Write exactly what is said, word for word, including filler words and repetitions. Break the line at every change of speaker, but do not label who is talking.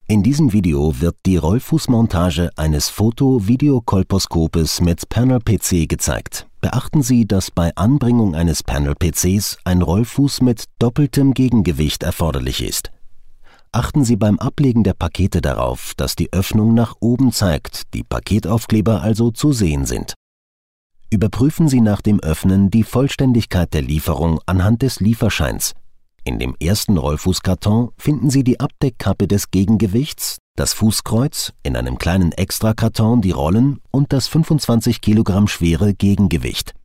In diesem Video wird die Rollfußmontage eines Foto-Video-Kolposkopes mit Panel-P C gezeigt. Beachten Sie, dass bei Anbringung eines Panel-P Cs ein Rollfuß mit doppeltem Gegengewicht erforderlich ist. Achten Sie beim Ablegen der Pakete darauf, dass die Öffnung nach oben zeigt, die Paketaufkleber also zu sehen sind. Überprüfen Sie nach dem Öffnen die Vollständigkeit der Lieferung anhand des Lieferscheins. In dem ersten Rollfußkarton finden Sie die Abdeckkappe des Gegengewichts, das Fußkreuz, in einem kleinen Extrakarton die Rollen und das fünfundzwanzig Kilogramm schwere Gegengewicht.